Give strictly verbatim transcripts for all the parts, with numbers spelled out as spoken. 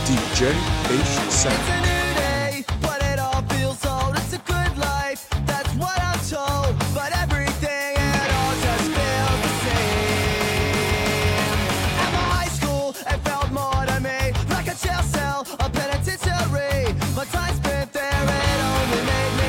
D J H seven. It's a new day, but it all feels old. It's a good life, that's what I'm told. But everything and all just feels the same. At my high school, it felt more to me like a jail cell, a penitentiary. My time spent there, it only made me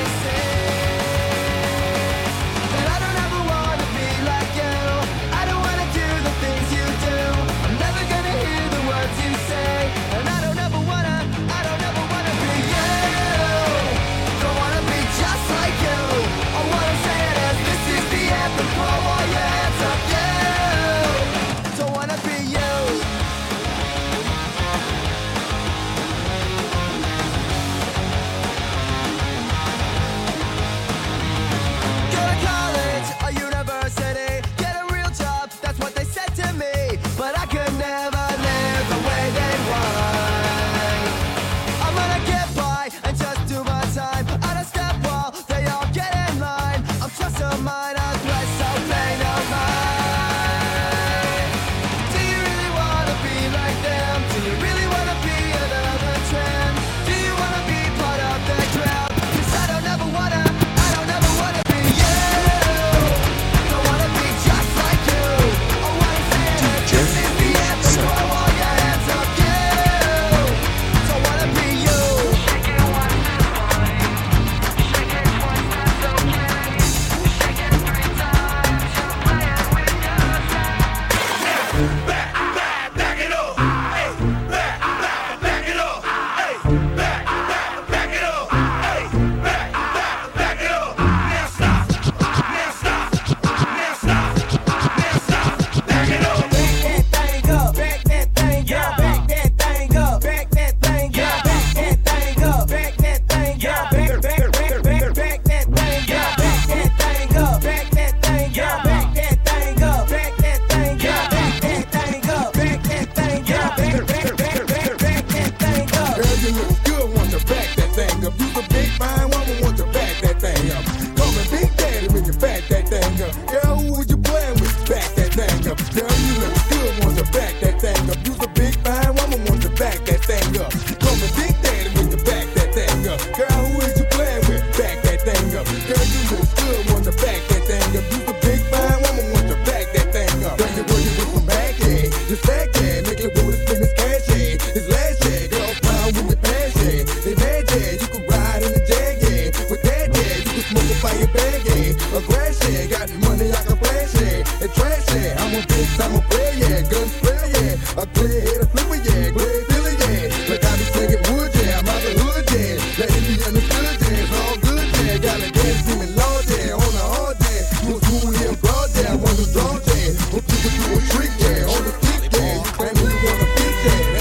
sing. And I don't ever want to be like you. I don't want to do the things you do. I'm never gonna hear the words you say. And I don't ever wanna, I don't ever wanna be you. Don't wanna be just like you. I wanna say it as this is the anthem. Throw all your hands up, you. Don't wanna be you. Go to college, a university, get a real job, that's what they said to me. But I could never live the way they want. I'm gonna get by and just do my time. On a step wall, they all get in line. I'm just a minor threat, so pay no mind. Do you really wanna be like them? Do you really wanna be another trend? Do you wanna be part of the crowd? 'Cause I don't ever wanna, I don't ever wanna be you. Don't wanna be just like you. I wanna say it, this is the anthem. Throw all your hands up, you. Don't wanna be you. Back it up. Hey, back, back, back it up. Hey, back, back, back it up. Hey, back, back, back it up. Now stop. Now stop. Now stop. Now stop. Back it up. Back that thing up, back that thing up, back that thing up, back that thing up, back that thing up, back that thing up, back, back, back, back, back that thing up, back that thing up, back that thing up, back that thing up, back that thing up, back that thing up, back that thing up, back, back, back, back, back that thing up. Girl, you look good, want to back that thing up. You a big fine woman, want to back that thing up. Call me Big Daddy when you back that thing up. Girl, who was you playing with? Back that thing up. Girl, you look good, want to back that thing up. You a big fine woman, want to back that thing up. Call me Big Daddy when you back that thing up. Girl, who is you playing with? Back that thing up. Girl, you look good, want to back that thing up. You a big fine woman, want to back that thing up. Girl, you working with some back head, just back head, make it roll, spin this cash head. This last head, girl, pound with the pass head. They mad head, you can ride in the jag head. With that head, you can smoke a fire bag head. A grass head, got money I can flash head. And trash head, I'm a bitch, I'm a player, yeah. Gun spray, yeah. A clear head, a flipper, yeah. Grey Billy, yeah. Like I be singing wood, yeah. I'm out the hood, yeah. Let it be understood, yeah. It's all good, yeah. Got a dance team in law, yeah. On the hard, yeah. You a school here broad, yeah. I want to draw, yeah. Hope you can do a trick, yeah. On the stick, yeah. You claim who you wanna bitch, yeah.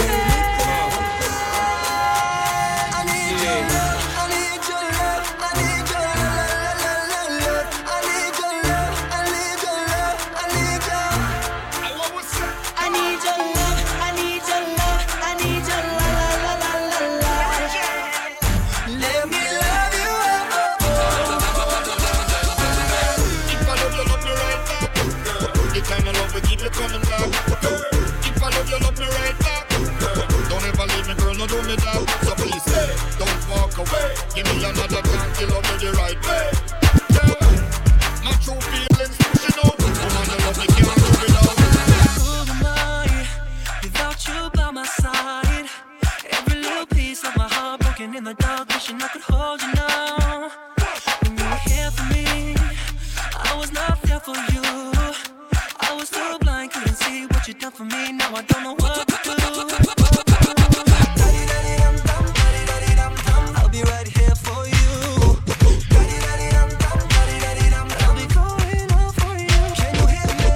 I need your love, I need your love, I need your love, love, I need your love, I need your love, I need your. I love what's up. I need your love, I need your love, I need your la la la la la la. Let me love you up. If I love you, love me right back. The kind of love we keep you coming back. If I love you, love me right back. Don't ever leave me, girl, no do me that. So please stay, don't walk away. Give me another chance to love me the right way. Yeah, my true feelings pushing out. Woman, you love me, can't do without. Who am I without you by my side? Every little piece of my heart broken in the dark, wishing I could hold you now. When you were here for me, I was not there for you. I was too blind, couldn't see what you done for me. Now I don't know what to do. I'll be right here for you. I'll be going out for you. Can you hear me?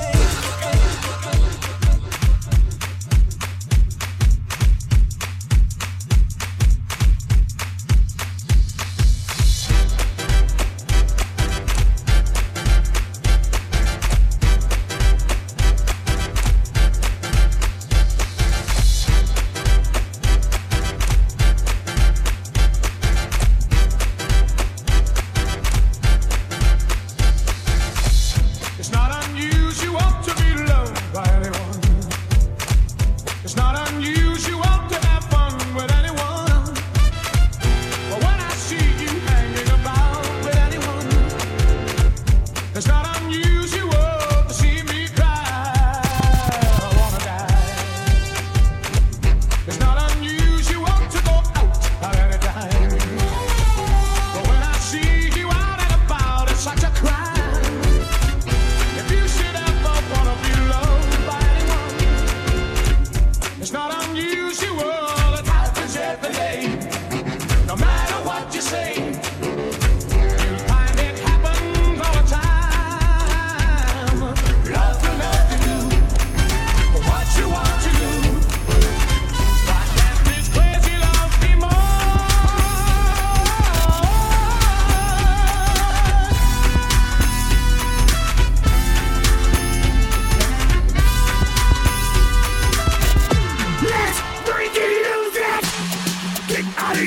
It's not unusual to have fun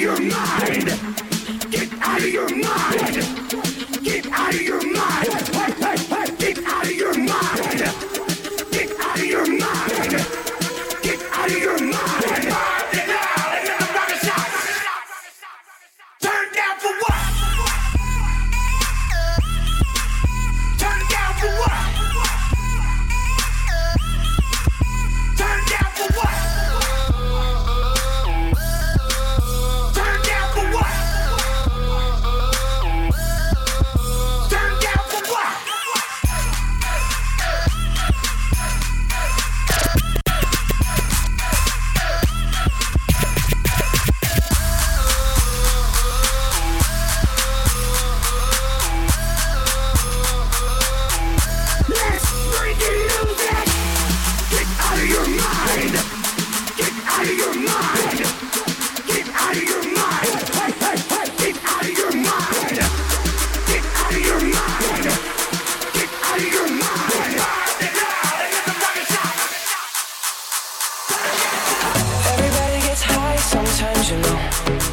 your mind. Get out of your mind. Get out of your mind. Hey, hey, hey. Get out of your mind. Get out of your mind. Get out of your mind. Get out and let the rocket shot. Turn down for what? Turn down for what? Turn down for what? Turn down for what? Turn down for what? Let's break it loose. Get out of your mind. Get out of your mind. Get out of your mind. Hey, hey, hey. Get out of your mind. Get out of your mind. Get out of your mind. Get out and let the rocket shot. Everybody gets high sometimes, you know.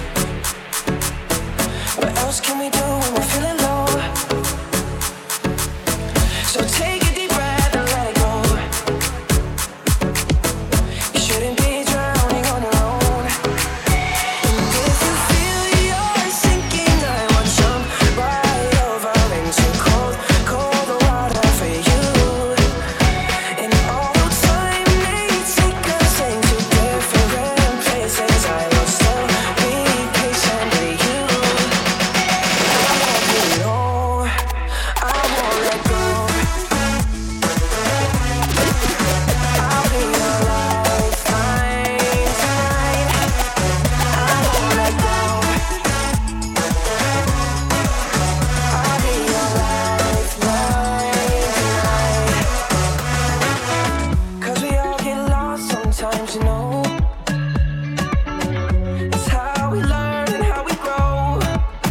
What else can we do when we're feeling low? So take a deep breath and let it go. You shouldn't be drowning on your own. And if you feel you're sinking, I will jump right over into cold, cold water for you. And although time may take us into different places, I will still be patient with you. I won't be long, I won't let go. I'll be your lifeline tonight. I won't let go. I'll be your lifeline tonight. 'Cause we all get lost sometimes, you know. It's how we learn and how we grow.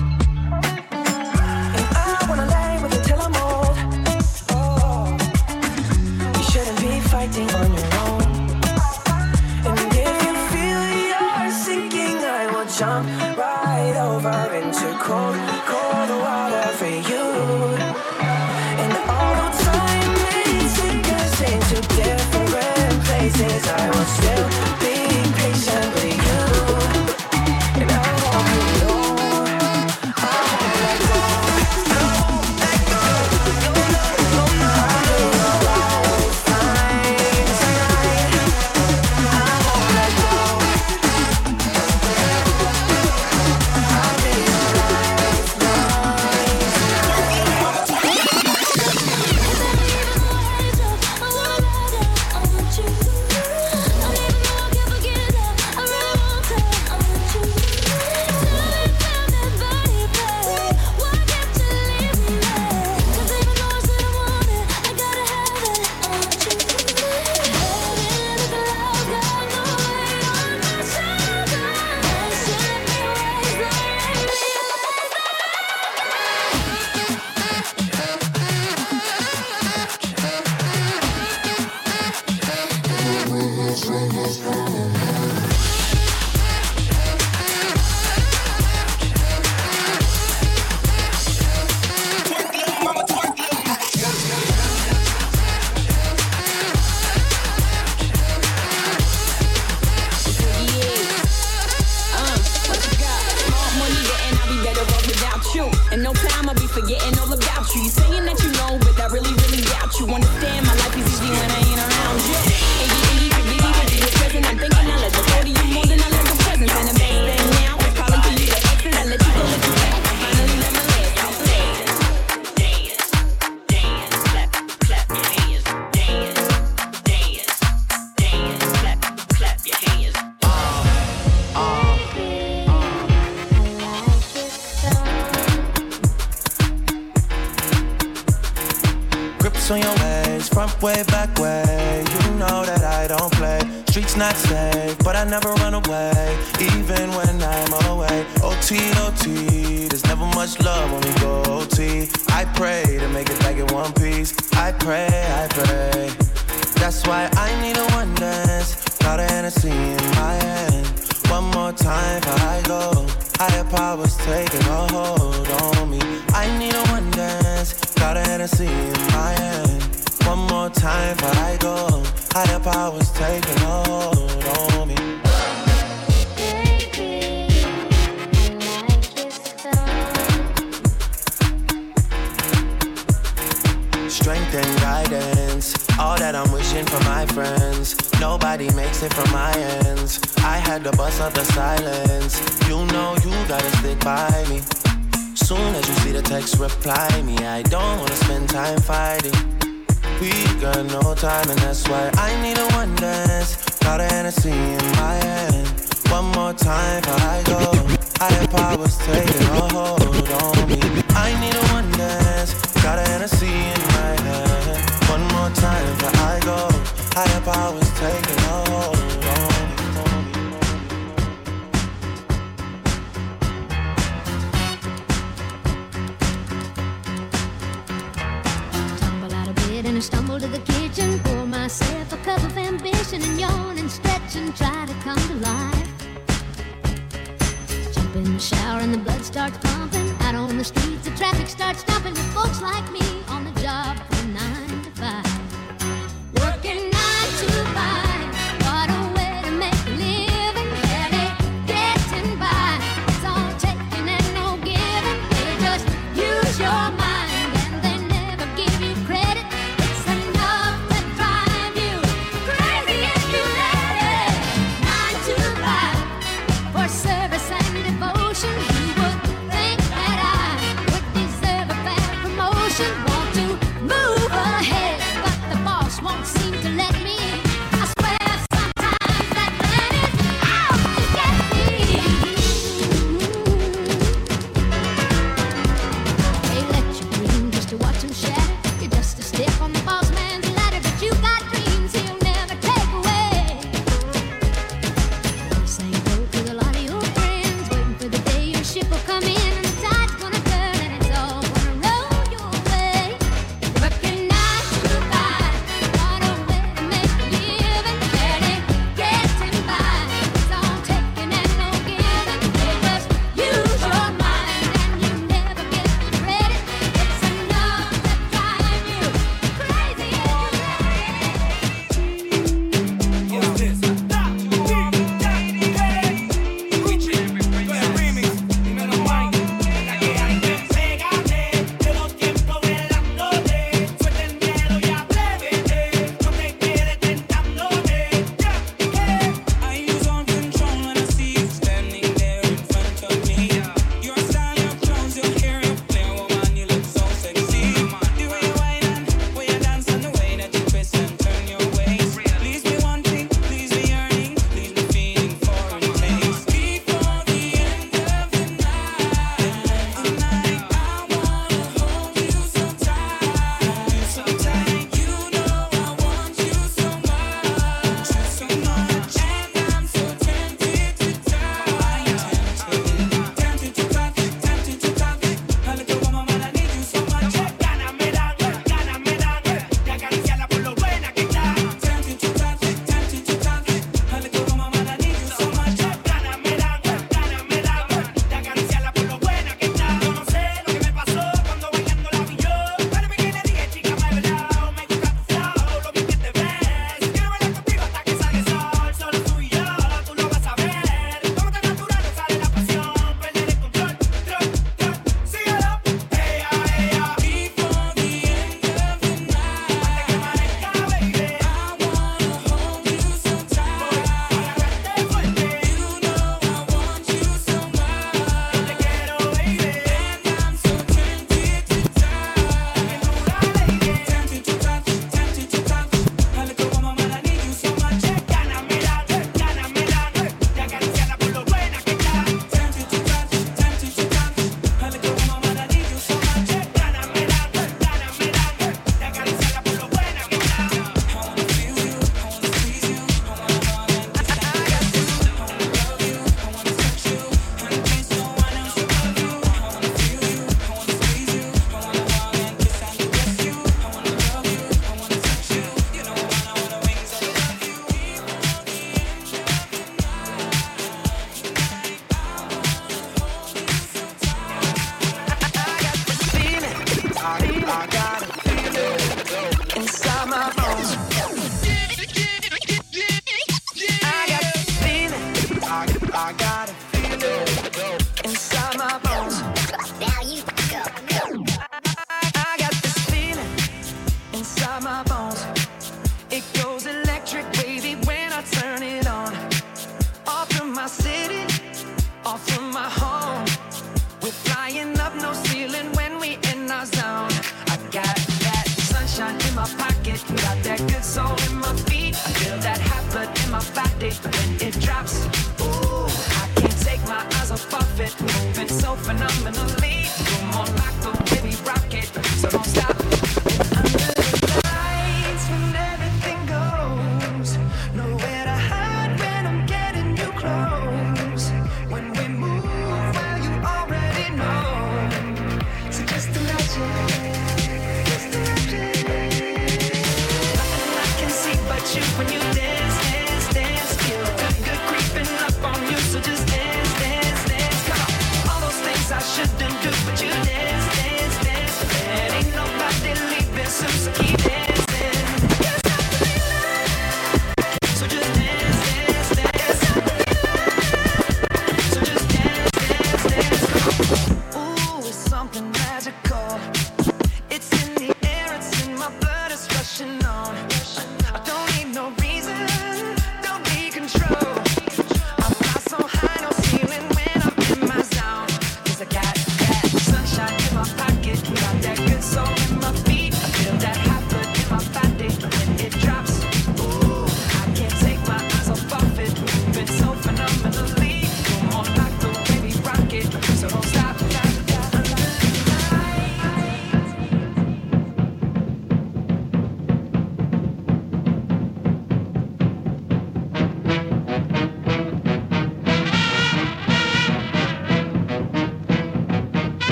And I wanna lay with you till I'm old. Oh, you shouldn't be fighting on your own. And if you feel you're sinking, I will jump right over into cold, cold water for you. And although time may take us into different places, I will still be patient with you. And I won't be long, I won't let go. I won't let go. No, no, no, no. I'll be your lifeline tonight. I won't let go. I'll be your lifeline In no time I'll be forgetting all about you. You saying that you know, but I really, really doubt you. Understand my life is easy when I ain't around you. And you think you can be busy with present. I'm thinking I let the go to you more than I let the presents. And the best thing now is calling for you to exit. I let you go, let you back. Finally let my legs come dance, dance, dance, clap, clap your hands, dance, dance, dance, clap, clap your hands. Grips on your ways, front way, back way. You know that I don't play. Streets not safe, but I never run away, even when I'm away. O T, O T, there's never much love when we go O T. I pray to make it back in one piece. I pray, I pray. That's why I need a one dance. Got a Hennessy in my hand. One more time before I go. Higher powers taking a hold on me. I need a one dance, got a Hennessy in my hand. One more time before I go. Higher powers taking a hold on me. Strength and guidance, all that I'm wishing for my friends. Nobody makes it from my ends. I had to bust up the silence. You know you gotta stick by me. Soon as you see the text, reply me. I don't wanna spend time fighting. We got no time and that's why I need a one dance. Got a Hennessy in my hand. One more time before I go. Higher powers taking a hold on me. I need a one dance. Got a Hennessy in my hand. One more time before I go. Higher powers taking a hold on me. Tumble out of bed and I stumble to the kitchen. Pour myself a cup of ambition and yawn and stretch and try to come to life. Jump in the shower and the blood starts pumping. Out on the streets the traffic starts stopping with folks like me on the job from nine to five. Working nine to five, what a way to make a living. Barely getting by, it's all taking and no giving. They just use your mind and they never give you credit. It's enough to drive you crazy if you let it. Nine to five, for service and devotion. You would think that I would deserve a better promotion. city, off from my home. We're flying up, no ceiling when we in our zone. I got that sunshine in my pocket, got that good soul in my feet. I feel that hot blood in my body when it drops. Ooh, I can't take my eyes off of it, moving so phenomenally. You're more like the way we rock it, so don't stop. Under the lights when everything goes, nowhere to hide when I'm getting you close. When we move, well you already know. So just imagine, just imagine. Nothing I can see but you when you dance, dance, dance. Feel good, good creeping up on you, so just dance, dance, dance. Come on, all those things I shouldn't do, but you dance, dance.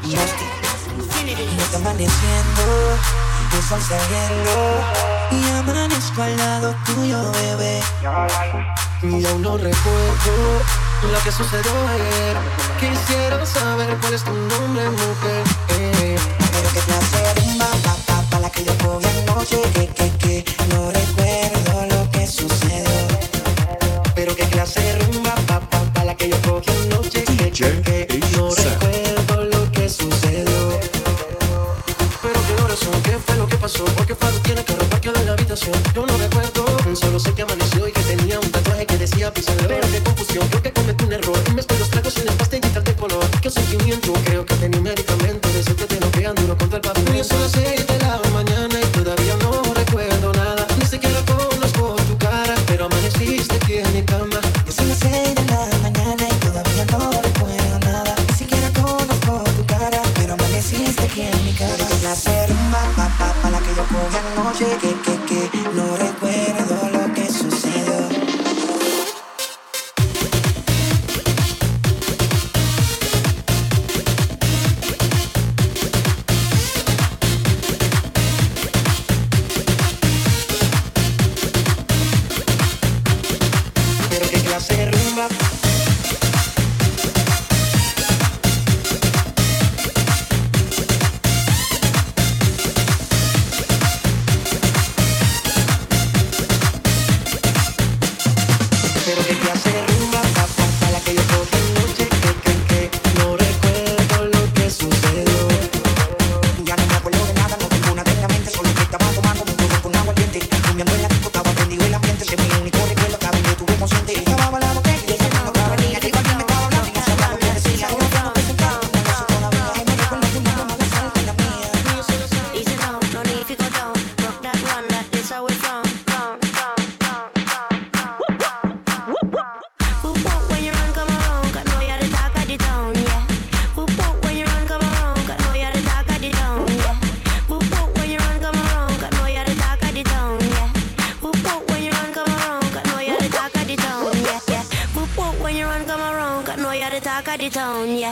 Y está amaneciendo, el sol saliendo y amanezco al lado tuyo, bebé. Y aún no recuerdo lo que sucedió ayer. Quisiera saber cuál es tu nombre, mujer. eh. Pero qué clase de rumba, pa, pa, pa, la que yo cogí anoche. Que, que, que, no recuerdo lo que sucedió. Pero qué clase de rumba, pa, pa, pa, la que yo cogí anoche. Que, que, que, no recuerdo lo que sucedió. Pero qué horas son, qué fue lo que pasó. Porque Faro tiene que parqueo de la habitación. Yo no recuerdo, solo sé que amaneció y que tenía un tatuaje que decía pizarro. Pero qué confusión, creo que cometí un error. Y mezclé los tragos sin las pastillitas de color. Qué sentimiento, creo que tenía un medicamento. De ese que te noquean duro contra el pavimento. Son las seis de la mañana y todavía no recuerdo nada. Ni siquiera conozco tu cara, pero amaneciste aquí en mi cama. Son las seis de la mañana y todavía no recuerdo nada. Ni siquiera conozco tu cara, pero amaneciste aquí en mi cama. Pero qué placer, pa, pa, pa, pa, la que yo cogí anoche. Que, que, que, no recuerdo lo que sucedió. Pero qué clase de rumba. Pero qué clase de rumba, pa, pa, pa, la que yo cogí anoche. Que, que, que, no recuerdo lo que sucedió. Ya no me acuerdo de nada, no tengo nada en la mente. Solo que estaba tomando un jugo con agua ardiente. Rumiando en la disco, estaba prendido el ambiente. Ese es mi único recuerdo, cada vez que estuve consciente. Estaba la botella y ella no estaba niña. Llegó alguien, me estaba hablando y no sabía lo que decía. Yo no puedo presentar, no lo sé todavía. Y me recuerdo tu nombre, más besar que la mía. Easy down, no need to go down. Rock that one, that is how we from. Down, down, down, down, down. Whoop whoop when you run, come around. 'Cause know you're the talk of the town, yeah. Whoop whoop when you run, come around. 'Cause know you're the talk of the town, yeah. Whoop whoop when you run, come around. 'Cause know you're the talk of the town, yeah. Whoop whoop when you run, come around. 'Cause know you're the talk of the town, yeah, yeah. Whoop whoop when you run, come around. 'Cause know you're the talk of the town, yeah.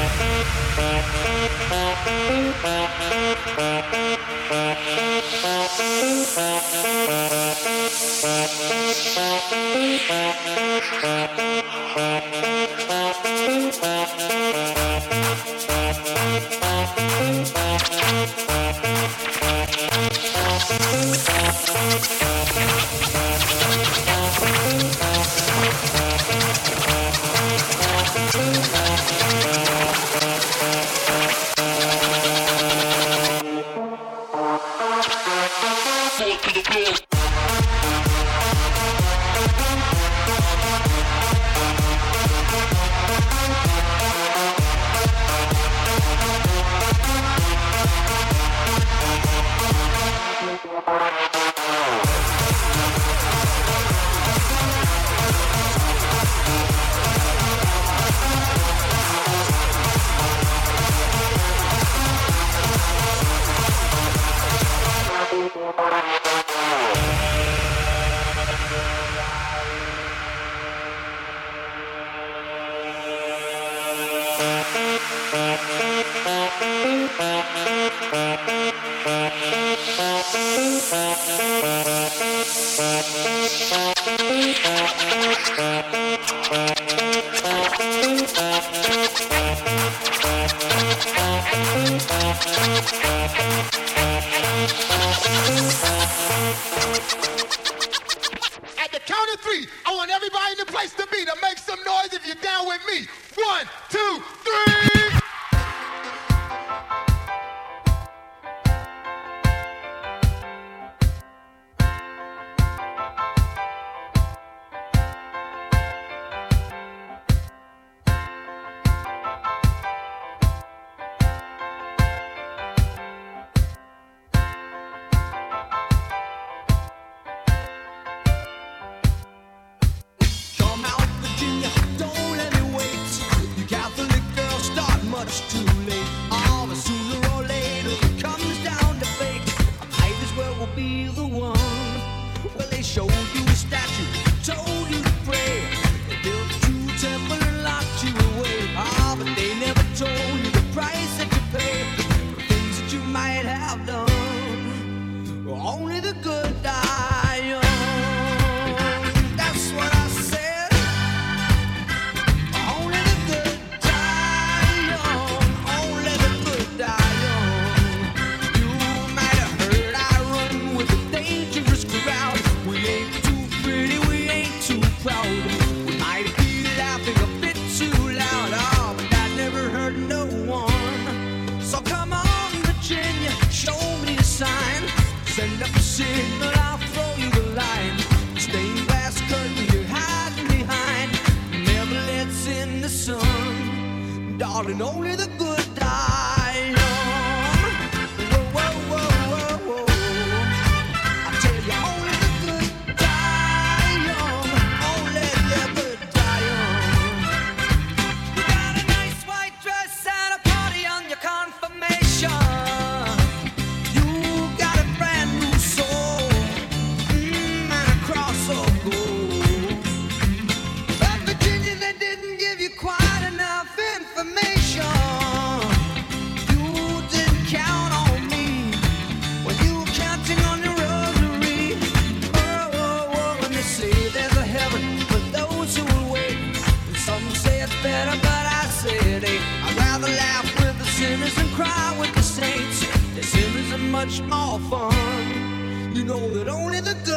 At the count of three, I want everybody in the place to be to make some noise if you're down with me. One, two, three. Come out, Virginia, don't let me wait. You Catholic girls start much too late. All the sooner or later it comes down to fate. I might as well will be the one. Well, they showed you a statue, told you to pray. They built you a temple and locked you away. Ah, but they never told you the price that you hard and only the good die young. Whoa, whoa, whoa, whoa, whoa. I tell you, only the good die young. Only the good die young. You got a nice white dress at a party on your confirmation. You got a brand new soul, mm, and a cross of gold. But Virginia, they didn't give you quite enough information. You didn't count on me when you were counting on your rosary. Oh, oh, oh, and they say there's a heaven for those who will wait. And some say it's better, but I say it ain't. I'd rather laugh with the sinners than cry with the saints. The sinners are much more fun. You know that only the good